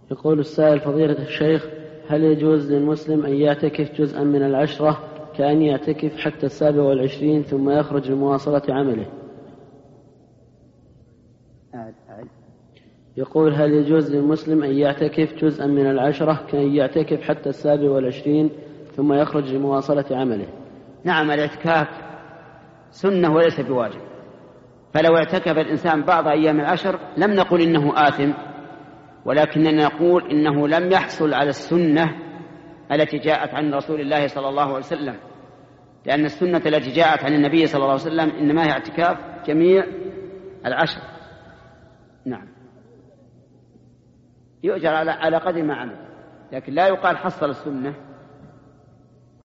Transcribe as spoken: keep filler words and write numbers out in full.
يقول السائل فضيلة الشيخ: هل يجوز للمسلم أن يعتكف جزءا من العشرة كأن يعتكف حتى السابع والعشرين ثم يخرج لمواصلة عمله؟ يقول: هل يجوز للمسلم أن يعتكف جزءا من العشرة كأن يعتكف حتى السابع والعشرين ثم يخرج لمواصلة عمله؟ نعم، الاعتكاف سنة وليس بواجب، فلو اعتكف الإنسان بعض أيام العشر لم نقل إنه آثم، ولكننا نقول إنه لم يحصل على السنة التي جاءت عن رسول الله صلى الله عليه وسلم، لأن السنة التي جاءت عن النبي صلى الله عليه وسلم إنما هي اعتكاف جميع العشر. نعم، يؤجر على قدر ما عمل، لكن لا يقال حصل السنة.